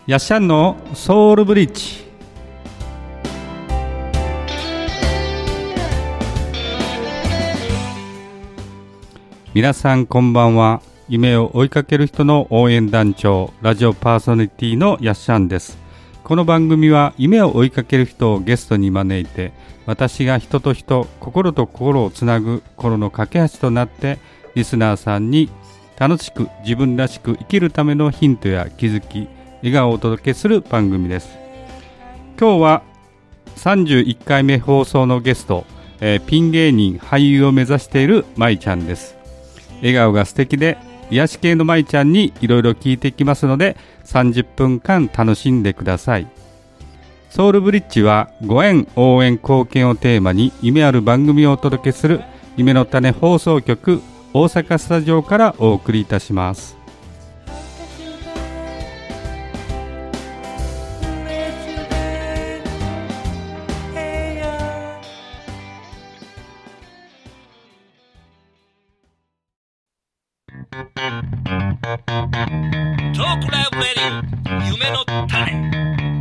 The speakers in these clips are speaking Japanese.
やっしゃんのソウルブリッジ。皆さんこんばんは。夢を追いかける人の応援団長、ラジオパーソナリティのやっしゃんです。この番組は夢を追いかける人をゲストに招いて、私が人と人、心と心をつなぐ心の架け橋となって、リスナーさんに楽しく自分らしく生きるためのヒントや気づき、笑顔をお届けする番組です。今日は31回目放送のゲスト、ピン芸人俳優を目指しているまいちゃんです。笑顔が素敵で癒し系のまいちゃんにいろいろ聞いていきますので、30分間楽しんでください。ソウルブリッジはご縁応援貢献をテーマに夢ある番組をお届けする夢の種放送局大阪スタジオからお送りいたします。 トークライブレディオ夢の種。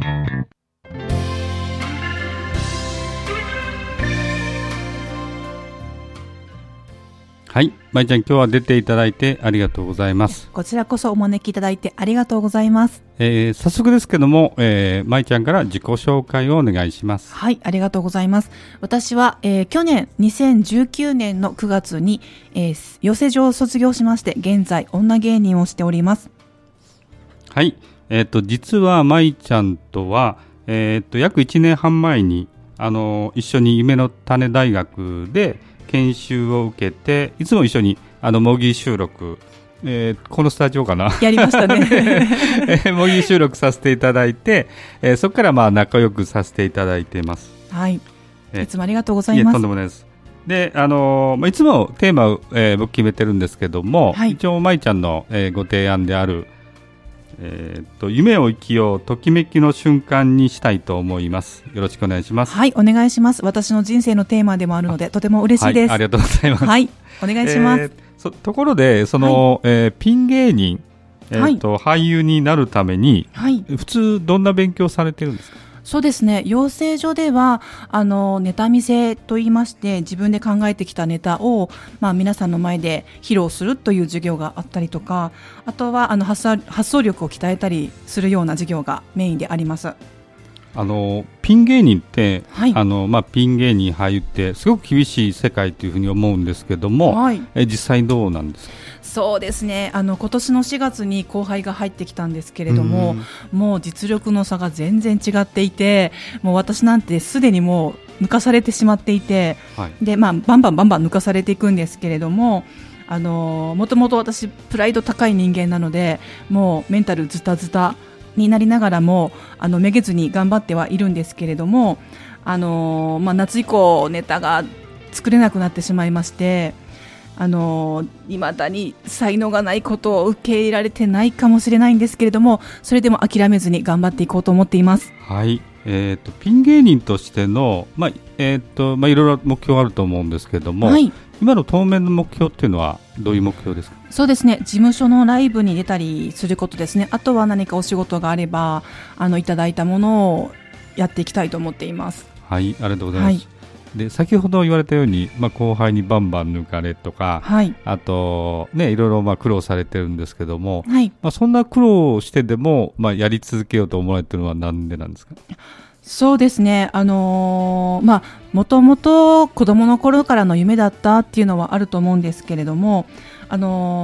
はい、まいちゃん、今日は出ていただいてありがとうございます。 こちらこそお招きいただいてありがとうございます。 早速ですけども、まいちゃんから自己紹介をお願いします。 はい、ありがとうございます。私は、去年2019年の9月に、養成所を卒業しまして、現在女芸人をしております。 はい、実はまいちゃんとは、約1年半前に一緒に夢の種大学で研修を受けて、いつも一緒に模擬収録、このスタジオかなやりましたね模擬収録させていただいて、そこから仲良くさせていただいています。 はい、いつもありがとうございます。 とんでもないです。で、いつもテーマを、僕決めてるんですけども、はい、一応まいちゃんの、ご提案である、夢を生きようときめきの瞬間にしたいと思います。よろしくお願いします。 はい、お願いします。私の人生のテーマでもあるのでとても嬉しいです。 はい、ありがとうございます。 はい、お願いします。 ところではいピン芸人、 はい、 俳優になるために、 はい、 普通どんな勉強されてるんですか？ そうですね、養成所ではネタ見せと言いまして、自分で考えてきたネタを、皆さんの前で披露するという授業があったりとか、あとは発想力を鍛えたりするような授業がメインであります。 ピン芸人って、 はい、 ピン芸人俳優ってすごく厳しい世界というふうに思うんですけども、 はい、 実際どうなんですか？ そうですね、今年の4月に後輩が入ってきたんですけれども、もう実力の差が全然違っていて、もう私なんてすでにもう抜かされてしまっていて、はい、でバンバン抜かされていくんですけれども、もともと私プライド高い人間なので、もうメンタルズタズタになりながらもめげずに頑張ってはいるんですけれども、夏以降ネタが作れなくなってしまいまして、未だに才能がないことを受け入れられてないかもしれないんですけれども、それでも諦めずに頑張っていこうと思っています。 はい、ピン芸人としての、いろいろ目標あると思うんですけども、はい、今の当面の目標っていうのはどういう目標ですか？ そうですね、事務所のライブに出たりすることですね。あとは何かお仕事があればいただいたものをやっていきたいと思っています。 はい、ありがとうございます。はい、で先ほど言われたように、後輩にバンバン抜かれとか、はい、あと、いろいろ苦労されてるんですけども、はい、そんな苦労してでも、やり続けようと思われてるのはなんでなんですか？ そうですね、もともと子供の頃からの夢だったっていうのはあると思うんですけれども、子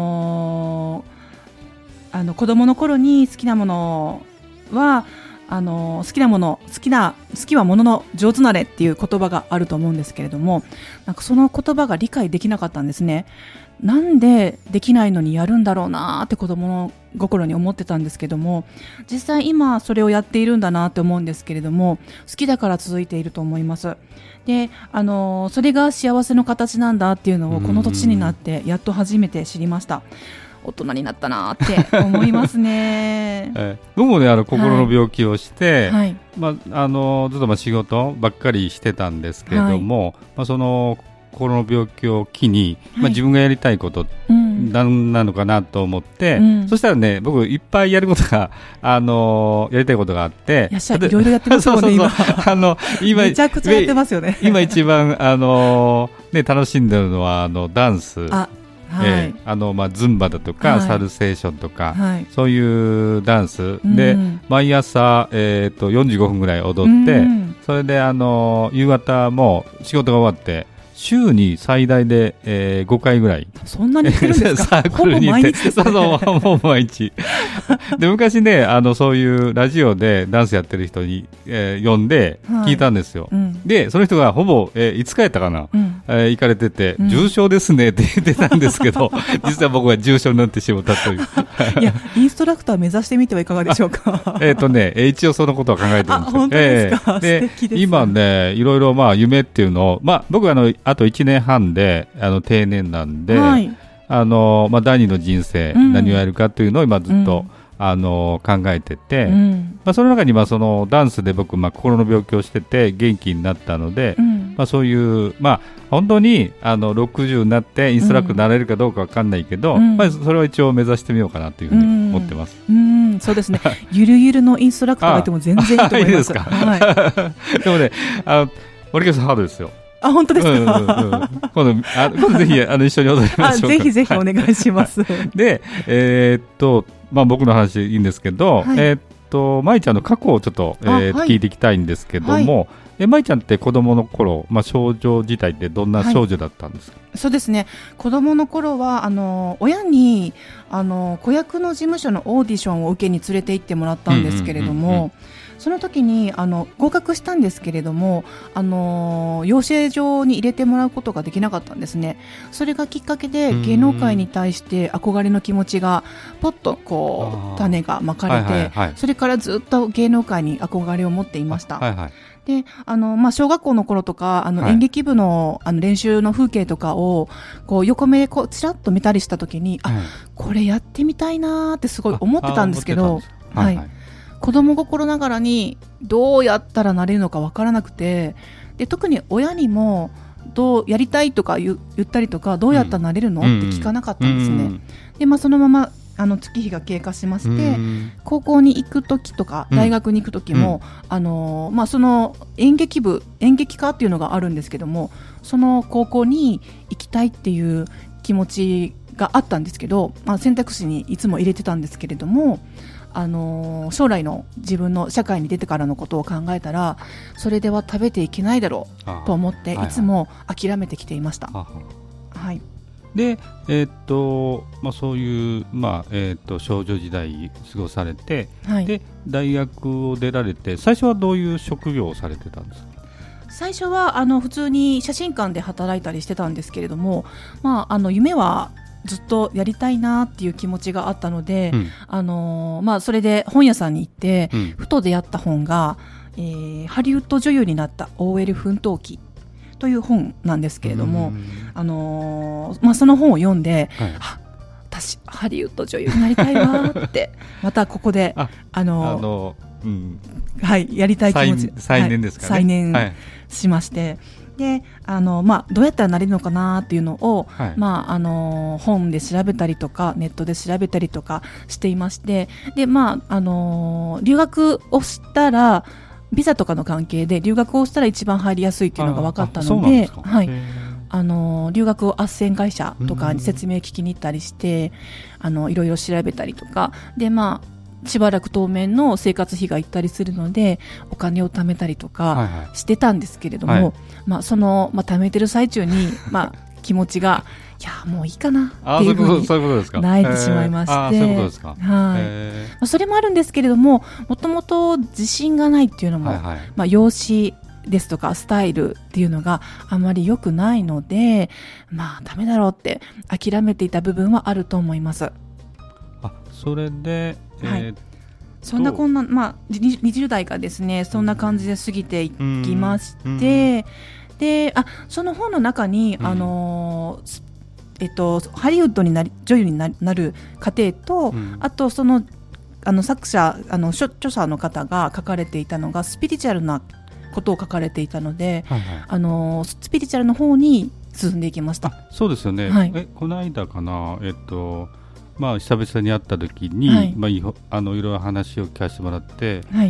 供の頃に好きなものは好きはものの上手なれっていう言葉があると思うんですけれども、その言葉が理解できなかったんですね。なんでできないのにやるんだろうなって子供の心に思ってたんですけども、実際今それをやっているんだなって思うんですけれども、好きだから続いていると思います。で、それが幸せの形なんだっていうのをこの年になってやっと初めて知りました。大人になったなって思いますね。 僕もね、心の病気をして、はい、ずっと仕事ばっかりしてたんですけれども、はい、 心の病気を機に、 はい自分がやりたいこと何なのかなと思って、そしたらね僕いっぱいやることが、やりたいことがあって、 いろいろやってますもんね今めちゃくちゃやってますよね。 今一番楽しんでるのはダンス、ズンバだとか、サルセーションとか、そういうダンスで、毎朝、45分ぐらい踊って、それで夕方も仕事が終わって週に最大で、5回ぐらいそんなに行ってるんですか？ サークルに行って、そうもう毎日で昔ねそういうラジオでダンスやってる人に、呼んで聞いたんですよ、でその人がほぼ、いつかやったかな、行かれてて、重症ですねって言ってたんですけど実は僕は重症になってしまったといういやインストラクター目指してみてはいかがでしょうか？ 一応そのことは考えてるんですよ。 本当ですか？素敵です。 今ねいろいろ夢っていうのを、僕はあと1年半で定年なんで、第二の人生、何をやるかというのを今ずっと、考えてて、その中にそのダンスで僕、心の病気をしてて元気になったので、そういう本当に60になってインストラクターになれるかどうか分かんないけど、それは一応目指してみようかなというふうに思ってます。 そうですねゆるゆるのインストラクターがいても全然いいと思います。いいですか？ でもね森川さんハードですよ。 本当ですか？ 今度ぜひ一緒に踊りましょうか。 ぜひぜひお願いしますで僕の話いいんですけど、舞ちゃんの過去をちょっと、聞いていきたいんですけども、舞ちゃんって子供の頃、少女自体ってどんな少女だったんですか？ そうですね子供の頃は親に子役の事務所のオーディションを受けに連れて行ってもらったんですけれども、その時に合格したんですけれども養成所に入れてもらうことができなかったんですね。それがきっかけで芸能界に対して憧れの気持ちがポッと種がまかれて、それからずっと芸能界に憧れを持っていました。で小学校の頃とか演劇部の、練習の風景とかを横目でちらっと見たりした時に、これやってみたいなってすごい思ってたんですけど、子供心ながらにどうやったらなれるのかわからなくて、で特に親にもどうやりたいとか言ったりとかどうやったらなれるの、って聞かなかったんですね。でそのまま月日が経過しまして、高校に行く時とか大学に行く時も、その演劇科っていうのがあるんですけども、その高校に行きたいっていう気持ちがあったんですけど、選択肢にいつも入れてたんですけれども、将来の自分の社会に出てからのことを考えたらそれでは食べていけないだろうと思っていつも諦めてきていました。 で、そういう、少女時代過ごされて、で大学を出られて最初はどういう職業をされてたんですか？ 最初は普通に写真館で働いたりしてたんですけれども、夢はずっとやりたいなっていう気持ちがあったので、それで本屋さんに行って、ふと出会った本が、ハリウッド女優になった OL 奮闘記という本なんですけれども、その本を読んで、私ハリウッド女優になりたいわってまたここでやりたい気持ち再燃ですかね。 再燃しまして、でどうやったらなれるのかなっていうのを、本で調べたりとかネットで調べたりとかしていまして、で、留学をしたらビザとかの関係で留学をしたら一番入りやすいっていうのが分かったので、留学を斡旋会社とかに説明聞きに行ったりして、いろいろ調べたりとかで、しばらく当面の生活費がいったりするのでお金を貯めたりとかしてたんですけれども、その、貯めてる最中に、気持ちがいやもういいかなっていうふうに泣いてしまいまして、それもあるんですけれども、もともと自信がないっていうのも、容姿ですとかスタイルっていうのがあまり良くないので、ダメだろうって諦めていた部分はあると思います。 それで、 そんなこんな、20代がですねそんな感じで過ぎていきまして、でその本の中に、ハリウッドに女優になる過程と、あとその作者著者の方が書かれていたのがスピリチュアルなことを書かれていたので、スピリチュアルの方に進んでいきました。 そうですよね、 はい、 この間かな、まあ、久々に会った時に、 はい、 まあ、いろいろ話を聞かせてもらって、 はい、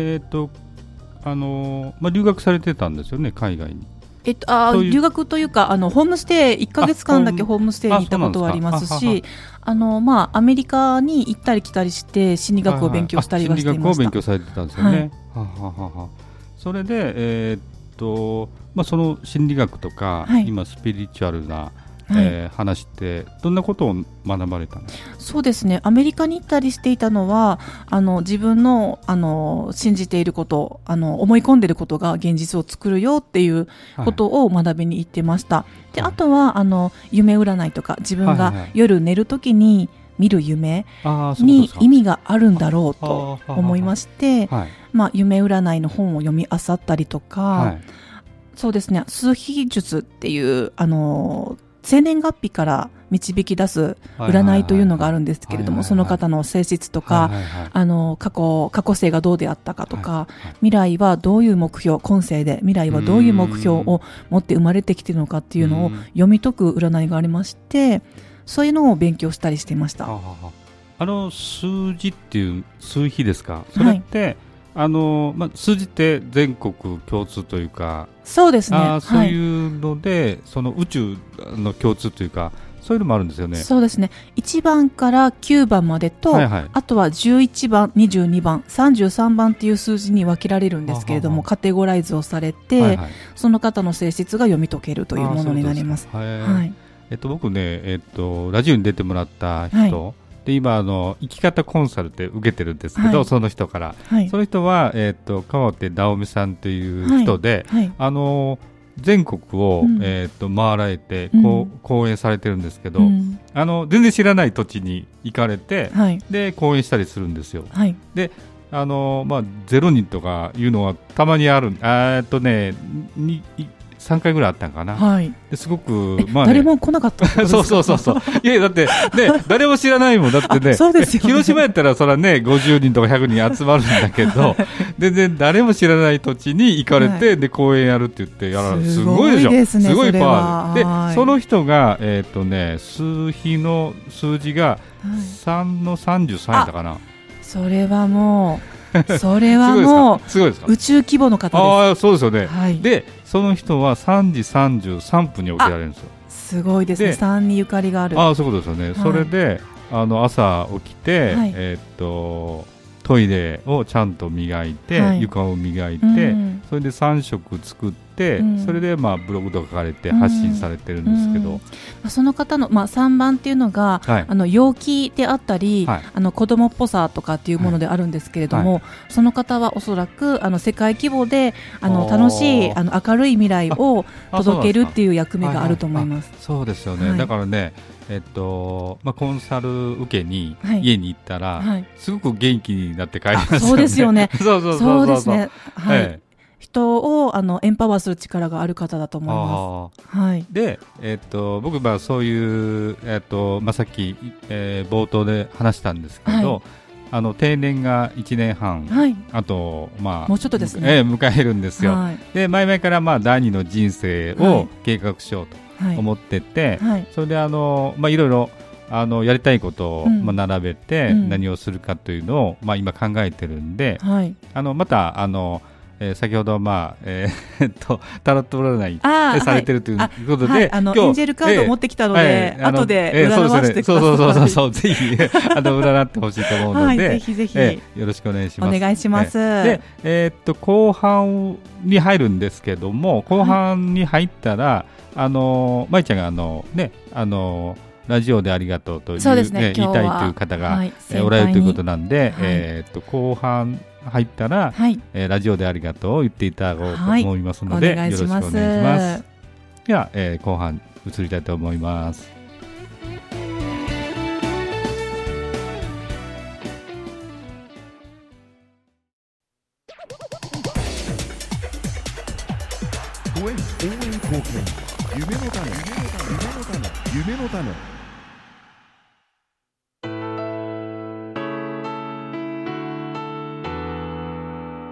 まあ、留学されてたんですよね、海外に。 留学というかホームステイ1ヶ月間だけホームステイに行ったことはありますし、まあ、アメリカに行ったり来たりして心理学を勉強したりはしていました。 心理学を勉強されてたんですよね、はい、それで、まあ、その心理学とか、はい、今スピリチュアルな話ってどんなことを学ばれたんですか？ そうですね、アメリカに行ったりしていたのは自分の、信じていること思い込んでいることが現実を作るよっていうことを学びに行ってました、はい、であとは夢占いとか自分が夜寝るときに見る夢に意味があるんだろうと思いまして、はい、まあ、夢占いの本を読み漁ったりとか、はい、そうですね、数秘術っていう生年月日から導き出す占いというのがあるんですけれども、その方の性質とか、過去性がどうであったかとか、未来はどういう目標、今世で未来はどういう目標を持って生まれてきているのかっていうのを読み解く占いがありまして、そういうのを勉強したりしていました。 数字っていう数比ですか？それって、まあ、数字って全国共通というか、 そうですね、 そういうので、はい、その宇宙の共通というか、そういうのもあるんですよね。 そうですね、1番から9番までと、はいはい、あとは11番、22番、33番っていう数字に分けられるんですけれども、カテゴライズをされて、はいはい、その方の性質が読み解けるというものになります。はい、 僕ね、ラジオに出てもらった人、はい、で今生き方コンサルって受けてるんですけど、はい、その人から、はい、その人は、川手直美さんという人で、はいはい、全国を、回られて、講演されてるんですけど、全然知らない土地に行かれて、はい、で講演したりするんですよ、はい、でまあ、0人とかいうのはたまにある3回ぐらいあったんかな、はい、ですごく、まあね、 誰も来なかったそういやだってね誰も知らないもんだってねそうですよね、 広島やったらそれはね50人とか100人集まるんだけど全然誰も知らない土地に行かれて、はい、で講演やるって言ってすごいでしょ、 ですね、 すごいパワーで、その人が数比の数字が3の33やったかな、 それはもうそれはもう宇宙規模の方です。 そうですよね、はい、でその人は3時33分に起きられるんですよ。 すごいですね、3にゆかりがある。 そういうことですよね、はい、それで朝起きて、はい、トイレをちゃんと磨いて、はい、床を磨いて、それで3食作って、それで、まあ、ブログとか書かれて発信されてるんですけど、 その方の、3番っていうのが、はい、陽気であったり、はい、子供っぽさとかっていうものであるんですけれども、はい、その方はおそらく世界規模で楽しい明るい未来を届けるっていう役目があると思います。 そうですよね、はい、だからねコンサル受けに家に行ったら、はい、すごく元気になって帰りますよね。 そうですよねそうですね、はい、人をエンパワーする力がある方だと思います。はい、 で、僕はそういう、さっき、冒頭で話したんですけど、はい、定年が1年半、はい、あと、 もうちょっとですね、 迎えるんですよ。はい、で前々から、第二の人生を計画しようと思ってて、はい、それでいろいろやりたいことを、並べて何をするかというのを、今考えてるんで、はい、また先ほど、タロット占いされてるということで、 エンジェルカードを持ってきたので、後で占わせてください。 そうぜひ占ってほしいと思うので、 ぜひぜひよろしくお願いします。 お願いします。 で、後半に入るんですけども、後半に入ったら、舞ちゃんがラジオでありがとうという、言いたいという方がおられるということなんで、後半入ったら、ラジオでありがとうを言っていただこうと思いますので、よろしくお願いします。では、後半移りたいと思います。 応援貢献、夢の種、夢の種。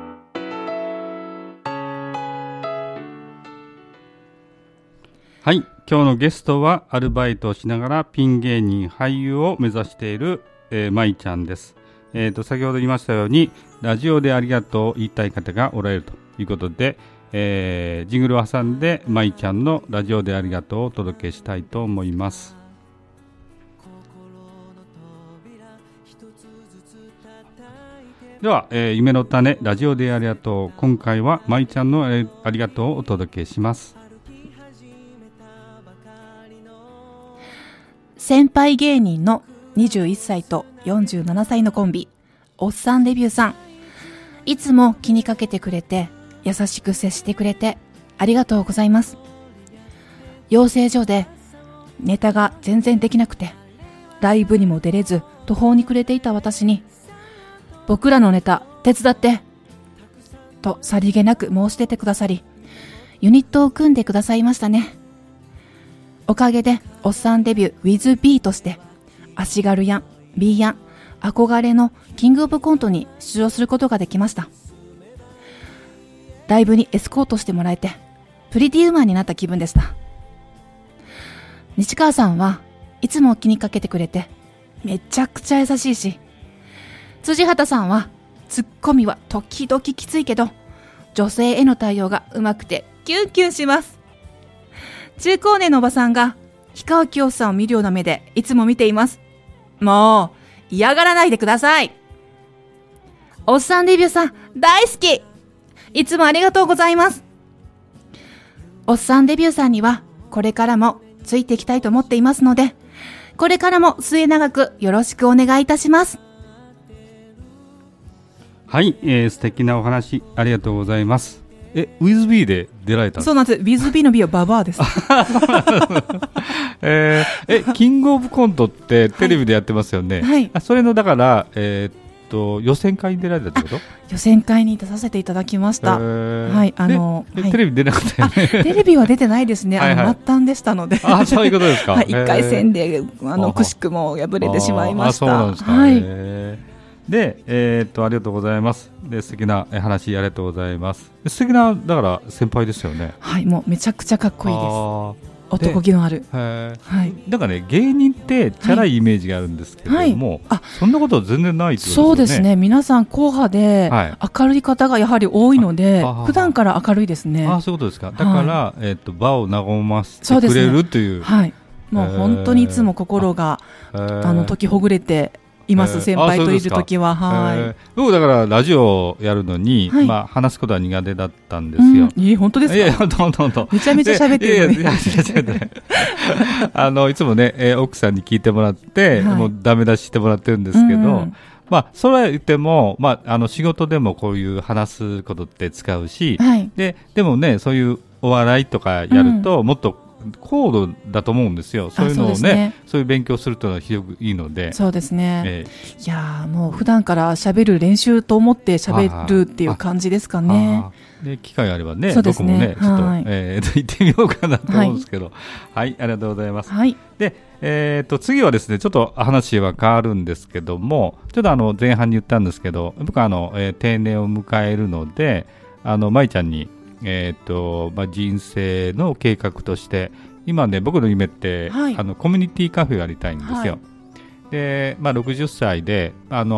はい、 今日のゲストはアルバイトをしながらピン芸人俳優を目指している、まいちゃんです。先ほど言いましたようにラジオでありがとうを言いたい方がおられるということで、ジングルを挟んでまいちゃんのラジオでありがとうをお届けしたいと思います。では、夢の種ラジオでありがとう、今回はまいちゃんのありがとうをお届けします。 先輩芸人の21歳と47歳のコンビ、おっさんデビューさん。いつも気にかけてくれて、優しく接してくれて、ありがとうございます。養成所でネタが全然できなくて、ライブにも出れず途方に暮れていた私に、僕らのネタ手伝ってとさりげなく申し出てくださり、ユニットを組んでくださいましたね。おかげでおっさんデビュー with B として足軽やん B やん憧れのキングオブコントに出場することができました。ライブにエスコートしてもらえてプリティウーマンになった気分でした。西川さんはいつも気にかけてくれてめちゃくちゃ優しいし、辻畑さんはツッコミは時々きついけど女性への対応がうまくてキュンキュンします。中高年のおばさんが氷川きよしさんを見るような目でいつも見ています。もう嫌がらないでください。おっさんデビューさん大好き。いつもありがとうございます。おっさんデビューさんにはこれからもついていきたいと思っていますので、これからも末永くよろしくお願いいたします。 はい、素敵なお話ありがとうございます。with B で出られたんですか？ そうなんです。with B の B はババアです。 キングオブコントってテレビでやってますよね。 はい。 それのだから、予選会に出られたってこと？ 予選会に出させていただきました。はい、はい、 テレビ出なかったよね。 テレビは出てないですね。末端でしたので。 あ、そういうことですか。 はい、1回戦でくしくも敗れてしまいました。 そうなんですか。 はい。 で、ありがとうございます。で、素敵な話ありがとうございます。素敵なだから先輩ですよね。 はい、もうめちゃくちゃかっこいいです。男気のある。 はい。だからね、芸人ってチャラいイメージがあるんですけども、そんなことは全然ないってことですよね。 そうですね。皆さん硬派で明るい方がやはり多いので、普段から明るいですね。 あ、そういうことですか。だから、場を和ませてくれるという。 はい。もう本当にいつも心が解きほぐれています。先輩といるときは。はい。 僕だからラジオをやるのに、話すことは苦手だったんですよ。 本当ですか？ いや、本当。 めちゃめちゃ喋ってるのに。いつもね、奥さんに聞いてもらって、もうダメ出ししてもらってるんですけど、それは言っても、仕事でもこういう話すことって使うし、でもね、そういうお笑いとかやると、もっと高度だと思うんですよ。そういうのをね、そういう勉強するというのは非常にいいので。 そうですね。いやもう普段から喋る練習と思って喋るっていう感じですかね。 で、機会あればね、僕もね、ちょっと、行ってみようかなと思うんですけど。はい、ありがとうございます。で、次はですね、ちょっと話は変わるんですけども、ちょっと前半に言ったんですけど、僕は定年を迎えるので、舞ちゃんに、人生の計画として今ね、僕の夢って、コミュニティカフェをやりたいんですよ。で、60歳で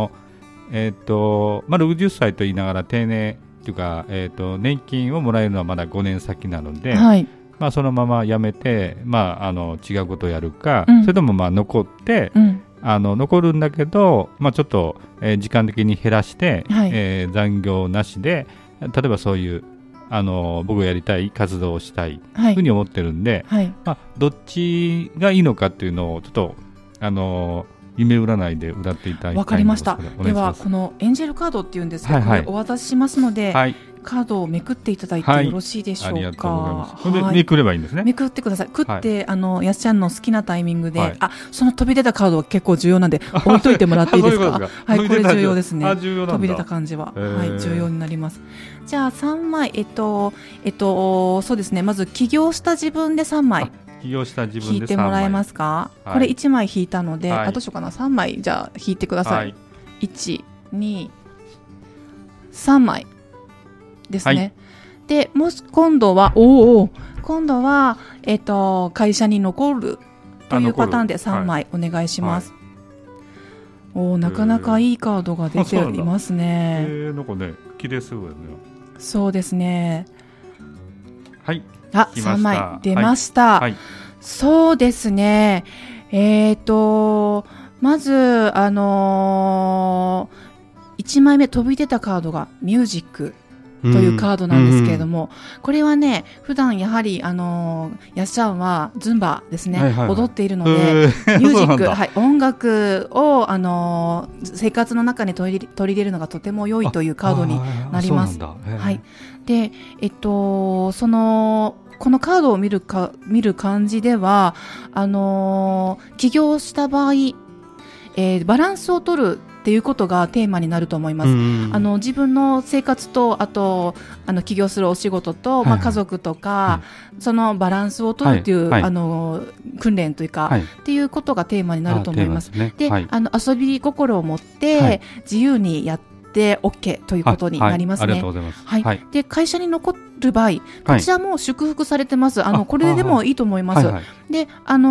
60歳と言いながら定年というか、年金をもらえるのはまだ5年先なので、そのまま辞めて、違うことをやるか、それとも残って、残るんだけど、ちょっと、時間的に減らして、残業なしで、例えばそういう僕がやりたい活動をしたいというふうに思ってるんで、どっちがいいのかっていうのをちょっと夢占いで占っていただきたいんですけど。わかりました。 ではこのエンジェルカードっていうんですけど、これお渡ししますので、カードをめくっていただいてよろしいでしょうか。ありがとうございます。 これでめくればいいんですね。 めくってください。くってやすちゃんの好きなタイミングで、その飛び出たカードは結構重要なんで置いといてもらっていいですか？はい、これ重要ですね。飛び出た感じは重要になります。じゃあ3枚そうですね。まず起業した自分で3枚。起業した自分で引いてもらえますか？これ1枚引いたので、どうしようかな。3枚じゃあ引いてください。1、2、3枚ですね。で、もし今度はこ今度は、会社に残るというパターンで3枚お願いします。なかなかいいカードが出ていますね。 なんかね、綺麗すごいね。 そうですね。 はい。 3枚出ました。はい、そうですね。まず、1枚目飛び出たカードがミュージックというカードなんですけれども、これはね、普段やはり、やっしゃんはズンバですね、踊っているので、ミュージック、音楽を、生活の中に取り入れるのがとても良いというカードになります。はい。で、このカードを見る感じでは、起業した場合、バランスを取るっていうことがテーマになると思います。自分の生活と、あと起業するお仕事と、家族とか、そのバランスを取るっていう、訓練というか、っていうことがテーマになると思います。で、遊び心を持って、自由にやって OK ということになりますね。 ありがとうございます。はい。 で、会社に残る場合、こちらも祝福されてます。これでもいいと思います。で、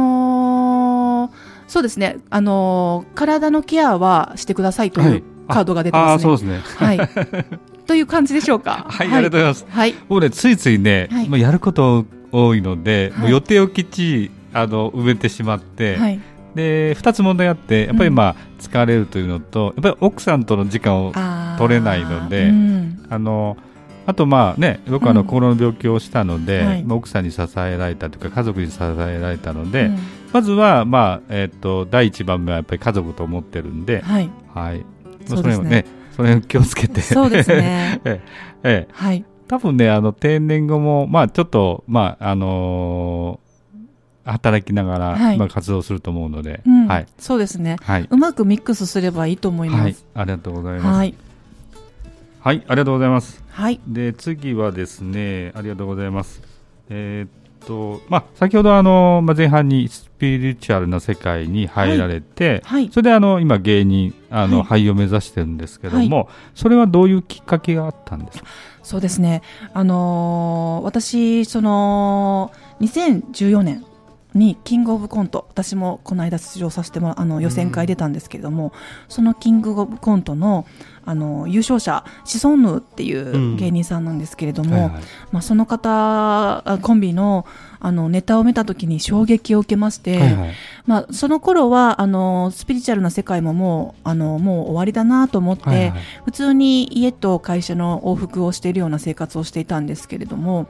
そうですね。体のケアはしてくださいというカードが出てますね。 そうですね。 はい。という感じでしょうか。 はい、ありがとうございます。はい。僕ね、ついついね、もうやること多いので、もう予定をきっちり埋めてしまって、で、2つ問題あって、やっぱり疲れるというのと、やっぱり奥さんとの時間を取れないので、あと僕心の病気をしたので、奥さんに支えられたというか家族に支えられたので、まずは第一番目はやっぱり家族と思ってるんで、はい。それをね、それを気をつけて。 そうですね。 はい。多分ね、定年後もちょっと働きながら活動すると思うので、はい。 そうですね。うまくミックスすればいいと思います。はい。 ありがとうございます。はい。はい、ありがとうございます。 はい。 で、次はですね、ありがとうございます。先ほど前半にスピリチュアルな世界に入られて、それで今芸人俳優を目指してるんですけども、それはどういうきっかけがあったんですか？ そうですね。私2014年にキングオブコント、私もこの間出場させても予選会出たんですけれども、そのキングオブコントの優勝者シソンヌっていう芸人さんなんですけれども、その方コンビのネタを見た時に衝撃を受けまして、その頃はスピリチュアルな世界ももう終わりだなと思って、普通に家と会社の往復をしているような生活をしていたんですけれども、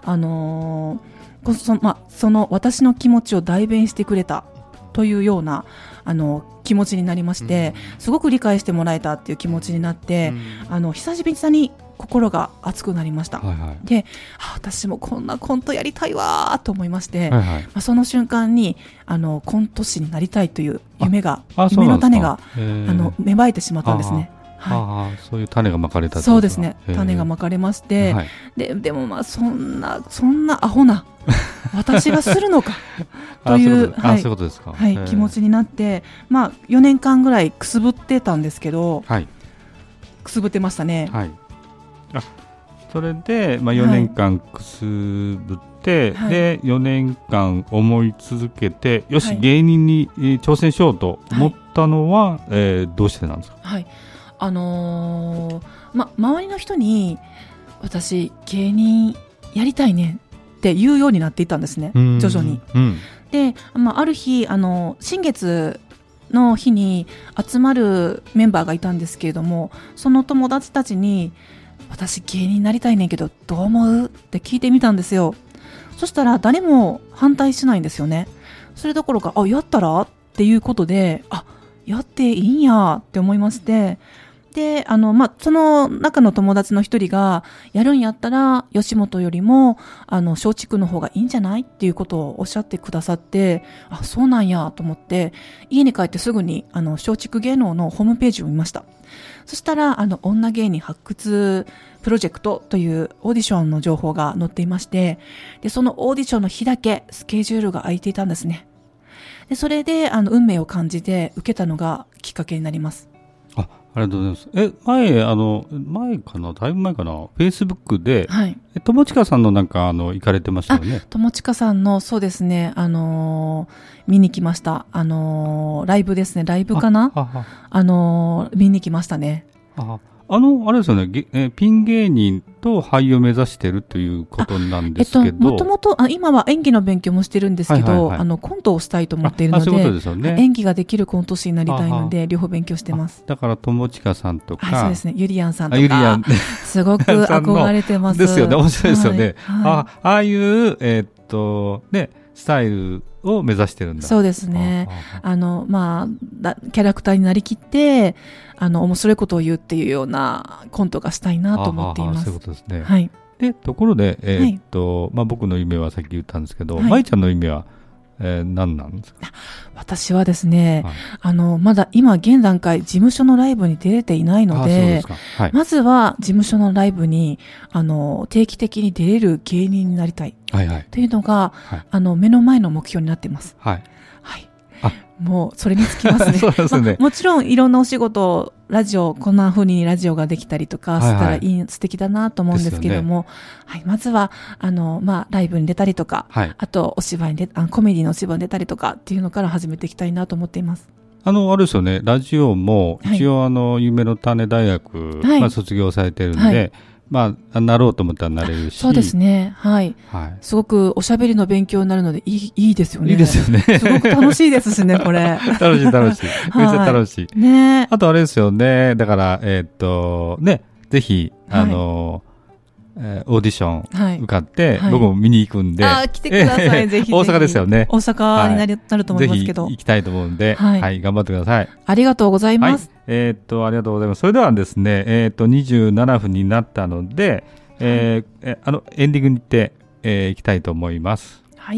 その私の気持ちを代弁してくれたというような気持ちになりまして、すごく理解してもらえたっていう気持ちになって、久しぶりに心が熱くなりました。で、私もこんなコントやりたいわと思いまして、その瞬間にコント師になりたいという夢の種が芽生えてしまったんですね。 そういう種がまかれた。 そうですね。種がまかれまして、でもそんなアホな私がするのかという気持ちになって、4年間ぐらいくすぶってたんですけど、くすぶってましたね。 それで4年間くすぶって、で4年間思い続けて、よし、芸人に挑戦しようと思ったのはどうしてなんですか？ 周りの人に私芸人やりたいねって言うようになっていったんですね、徐々に。で、ある日新月の日に集まるメンバーがいたんですけれども、その友達たちに私芸人になりたいねんけどどう思うって聞いてみたんですよ。そしたら誰も反対しないんですよね。それどころかやったらっていうことで、やっていいんやって思いまして、で、その中の友達の一人が、やるんやったら、吉本よりも、松竹の方がいいんじゃないっていうことをおっしゃってくださって、そうなんやと思って、家に帰ってすぐに、松竹芸能のホームページを見ました。そしたら、女芸人発掘プロジェクトというオーディションの情報が載っていまして、で、そのオーディションの日だけスケジュールが空いていたんですね。で、それで、運命を感じて受けたのがきっかけになります。 ありがとうございます。前かな、だいぶ前かな、フェイスブックで、 はい。 友近さんのなんか行かれてましたよね。 友近さんの、そうですね、見に来ました。ライブですね、ライブかな、見に来ましたね。 あれですよね、ピン芸人と俳優を目指してるということなんですけど、 もともと今は演技の勉強もしてるんですけど、コントをしたいと思っているので、 そういうことですよね。 演技ができるコント師になりたいので、両方勉強してます。 だから友近さんとか、 そうですね、ゆりやんさんとか、すごく憧れてます。 ですよね、面白いですよね。 はい、 ああいう、ね、スタイルを目指してるんだ。 そうですね。キャラクターになりきって、面白いことを言うっていうようなコントがしたいなと思っています。 そういうことですね。 はい。 で、ところで、僕の夢はさっき言ったんですけど、舞ちゃんの夢は、何なんですか？ 私はですね、まだ今現段階事務所のライブに出れていないので、まずは事務所のライブに定期的に出れる芸人になりたいというのが、目の前の目標になっています。はい。もうそれにつきますね。 そうですね。 もちろんいろんなお仕事、ラジオ、こんな風にラジオができたりとかしたら素敵だなと思うんですけども、まずはライブに出たりとか、あとお芝居にコメディのお芝居に出たりとかっていうのから始めていきたいなと思っています。 あれですよね、ラジオも一応夢の種大学、卒業されてるんで、なろうと思ったらなれるし。 そうですね。はい。すごくおしゃべりの勉強になるのでいいですよね。 いいですよね。 すごく楽しいですしね、これ。 楽しい。めっちゃ楽しい。ね。あとあれですよね。だから、ね、ぜひ、オーディション受かって、僕も見に行くんで。 来てください、ぜひ。 大阪ですよね。 大阪になると思いますけど。 ぜひ行きたいと思うんで、はい、頑張ってください。 ありがとうございます。 ありがとうございます。それではですね、27分になったので、エンディングに行っていきたいと思います。 はい。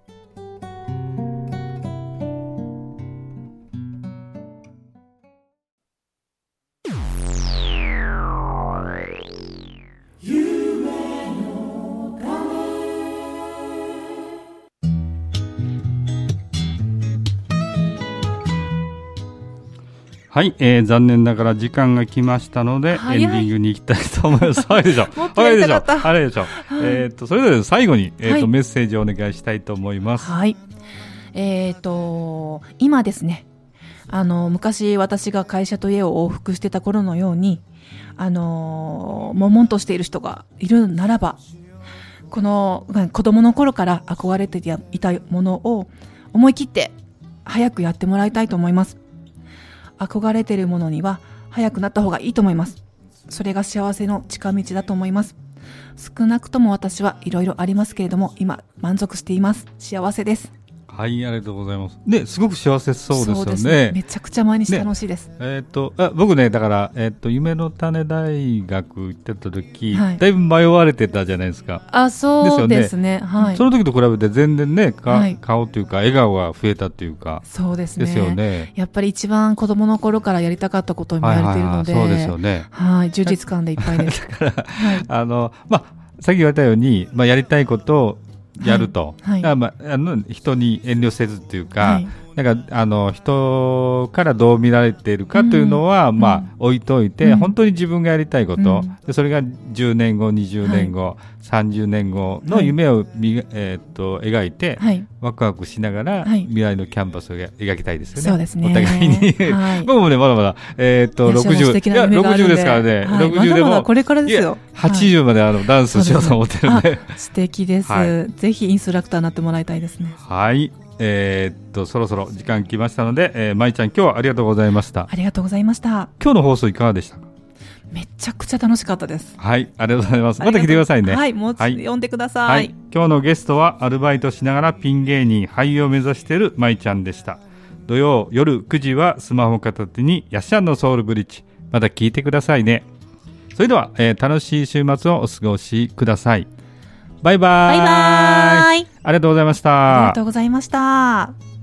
はい、残念ながら時間が来ましたので、エンディングに行きたいと思います。早いでしょ。早いでしょ。早いでしょ。それでは最後に、メッセージをお願いしたいと思います。 はい。今ですね、昔私が会社と家を往復してた頃のように、悶々としている人がいるならば、この子供の頃から憧れていたものを思い切って早くやってもらいたいと思います。憧れているものには早くなった方がいいと思います。それが幸せの近道だと思います。少なくとも私はいろいろありますけれども、今満足しています。幸せです。 はい、ありがとうございます。ね、すごく幸せそうですよね。そうですね。 めちゃくちゃ毎日楽しいです。 僕ね、だから、夢の種大学行ってた時、だいぶ迷われてたじゃないですか。 そうですね。はい。 その時と比べて全然ね、顔というか、笑顔が増えたというか。 そうですね。 ですよね。 やっぱり一番子供の頃からやりたかったことをやれているので。 そうですよね。 はい、充実感でいっぱいです。 だから、さっき言われたように、やりたいことをやると、人に遠慮せずというか、なんか人からどう見られているかというのは、置いといて、本当に自分がやりたいこと、でそれが10年後、20年後、30年後の夢を描いて、ワクワクしながら、未来のキャンパスを描きたいですよね。 そうですね。 お互いに。僕もね、まだまだ、60。いや、60ですからね。60でも。 まだこれからですよ。 80までダンスしようと思ってるんで。 素敵です。ぜひインストラクターになってもらいたいですね。 はい。そろそろ時間来ましたので、舞ちゃん今日はありがとうございました。 ありがとうございました。 今日の放送いかがでしたか？ めちゃくちゃ楽しかったです。 はい、ありがとうございます。また来てくださいね。 はい、もう呼んでください。 今日のゲストはアルバイトしながらピン芸人俳優を目指している舞ちゃんでした。土曜夜9時はスマホ片手にやっしゃんのソウルブリッジ、また聞いてくださいね。それでは、楽しい週末をお過ごしください。バイバイ。 バイバイ。 ありがとうございました。 ありがとうございました。